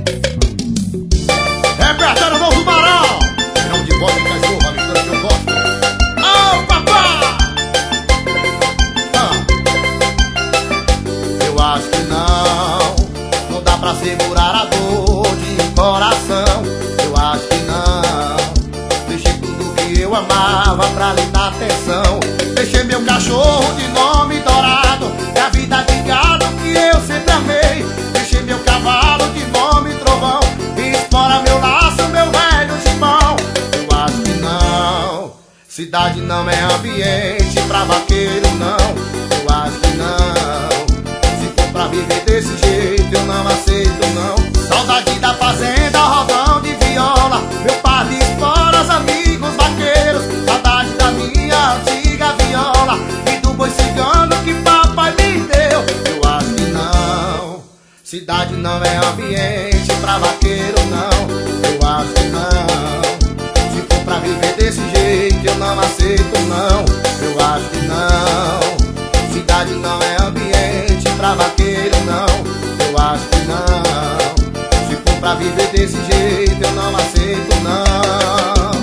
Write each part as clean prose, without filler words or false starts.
Repertório Novo Marão. Não de voz de cachorro, a mistura que eu gosto. Oh, papai! Eu acho que não dá pra segurar a dor de coração. Eu acho que não. Deixei tudo que eu amava pra lhe dar atenção. Deixei meu cachorro de nome Dourado e a vida de gado que eu sempre amei. Deixei meu cavalo de nome Trovão e explora meu laço, meu velho gibão. Eu acho que não. Cidade não é ambiente pra vaqueiro, não. Eu acho que não. Se for pra viver desse jeito eu não aceito, não. Saudade da fazenda, rodão de viola, meu par de esporas, amigos vaqueiros. Saudade da minha antiga viola e do boi cigano que papai me deu. Eu acho que não. Cidade não é ambiente pra vaqueiro, não. Eu acho que não. Se for pra viver desse jeito eu não aceito, não. Eu acho que não. Cidade não é ambiente pra vaqueiro, não. Eu acho que não. Se for pra viver desse jeito eu não aceito, não.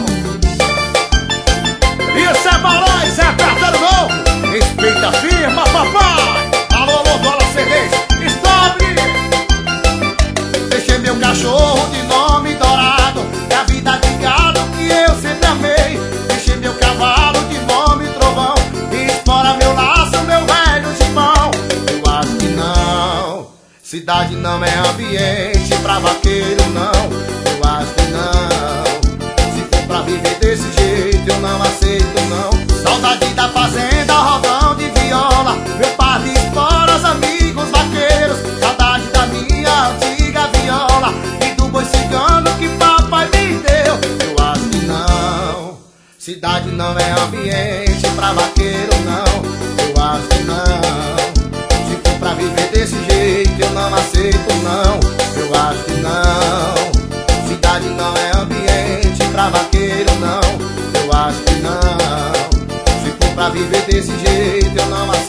Isso é balão, isso é repertório novo. Respeita a firma, papai. Alô, alô, dólar cerveja, stop. Deixei meu cachorro de nome Dourado e a vida de gado que eu sempre amei. Deixei meu cavalo de nome Trovão e explora meu laço, meu velho gibão. Eu acho que não. Cidade não é ambiente pra vaqueiro, não. Eu acho que não. Se for pra viver desse jeito eu não aceito, não. Saudade da fazenda, rodão de viola, meu par de esporas, amigos vaqueiros. Saudade da minha antiga viola e do boi cigano que papai me deu. Eu acho que não. Cidade não é ambiente pra vaqueiro, não. Eu acho que não. Se for pra viver desse jeito eu não aceito, não. Eu acho que não. Cidade não é ambiente pra vaqueiro, não. Eu acho que não. Se for pra viver desse jeito eu não aceito.